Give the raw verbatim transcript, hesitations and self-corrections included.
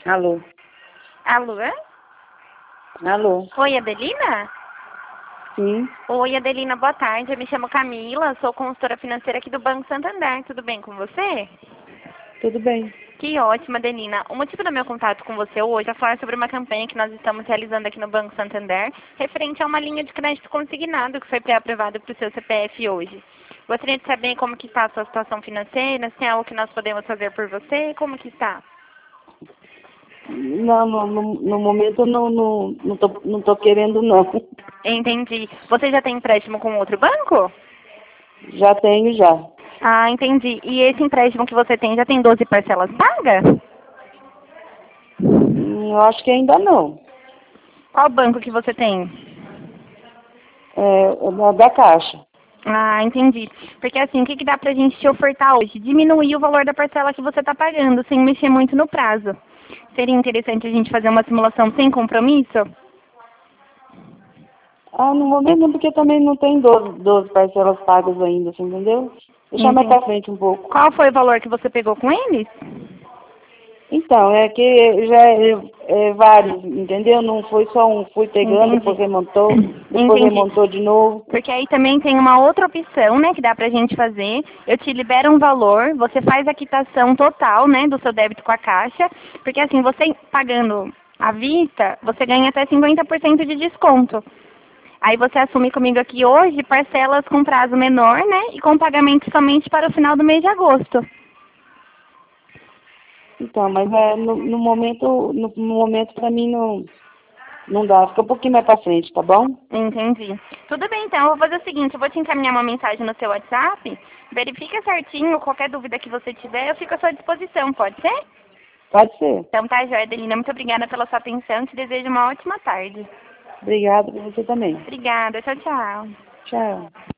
Alô? Alô? Alô? Oi, Adelina? Sim, Oi, Adelina, boa tarde. Eu me chamo Camila, sou consultora financeira aqui do Banco Santander. Tudo bem com você? tudo bem. Que ótimo, Adelina. O motivo do meu contato com você hoje é falar sobre uma campanha que nós estamos realizando aqui no Banco Santander, referente a uma linha de crédito consignado que foi pré-aprovada para o seu C P F hoje. Gostaria de saber como que está a sua situação financeira, se é algo que nós podemos fazer por você, como que está? Não, no, no, no momento eu não, não, não, tô, não tô querendo não. Entendi. Você já tem empréstimo com outro banco? Já tenho já. Ah, entendi. E esse empréstimo que você tem já tem doze parcelas pagas? Hum, Eu acho que ainda não. Qual banco que você tem? É, da, da Caixa. Ah, entendi. Porque assim, o que, que dá pra gente te ofertar hoje? Diminuir o valor da parcela que você está pagando, sem mexer muito no prazo. Seria interessante a gente fazer uma simulação sem compromisso? Ah, no momento não, porque também não tem doze, doze parcelas pagas ainda, você entendeu? Deixar mais Entendi. pra frente um pouco. Qual foi o valor que você pegou com eles? Então, é que já é, é vários, entendeu? Não foi só um, fui pegando, depois Entendi. remontou, depois Entendi. remontou de novo. Porque aí também tem uma outra opção, né, que dá pra gente fazer. Eu te libero um valor, você faz a quitação total, né, do seu débito com a Caixa, porque assim, você pagando à vista, você ganha até cinquenta por cento de desconto. Aí você assume comigo aqui hoje parcelas com prazo menor, né, e com pagamento somente para o final do mês de agosto. Então, mas é, no, no momento, no, no momento pra mim não, não dá. Fica um pouquinho mais pra frente, tá bom? Entendi. Tudo bem, então. Eu vou fazer o seguinte, eu vou te encaminhar uma mensagem no seu WhatsApp. Verifica certinho, qualquer dúvida que você tiver, eu fico à sua disposição, pode ser? Pode ser. Então tá, joia, Adelina. Muito obrigada pela sua atenção. Te desejo uma ótima tarde. Obrigada pra você também. Obrigada. Tchau, tchau. Tchau.